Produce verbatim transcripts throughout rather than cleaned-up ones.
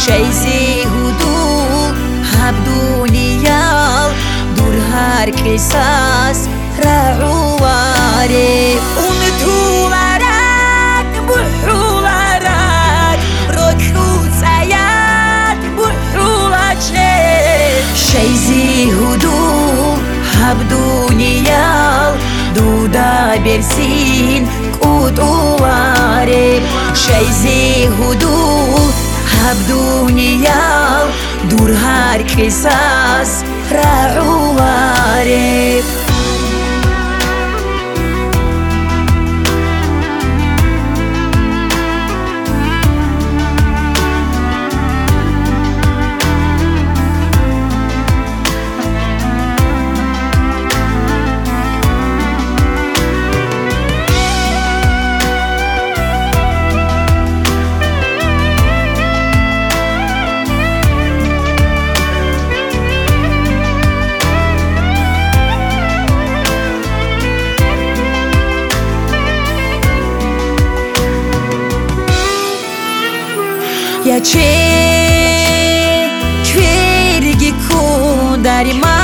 شیزی هدول هبدونیال دور هر کساس رعواره اون طولارات بحولارات رکوت سیاد بحولاچه شیزی هدول هبدونیال دودا برسین قطواره شیزی هدول هبدونیال دور هر کساس رعواره Я че чверги кударима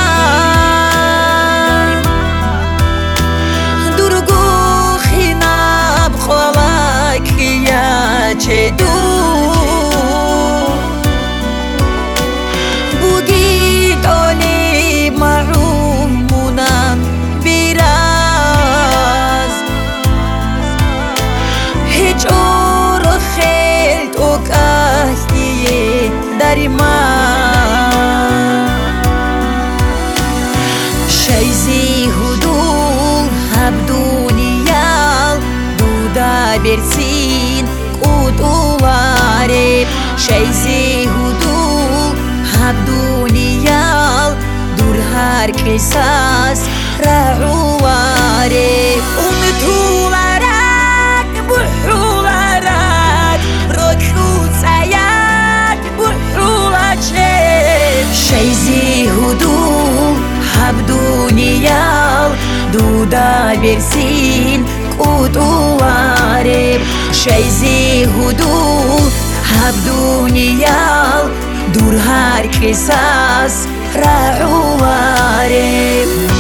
дургу хинаб холак я че ду буги доли марумунам бираз هیچ اور خیلت و کهیه داری من شیزی هدول هبدونیال دودا برسین قطواره شیزی هدول هبدونیال دور هر کساس رعواره اون طولارات بحولارات رکوت سیاد بحولاچه شیزی هدول هبدونیال دودا برسین قطواره شیزی هدول هبدونیال دور هر کساس رعواره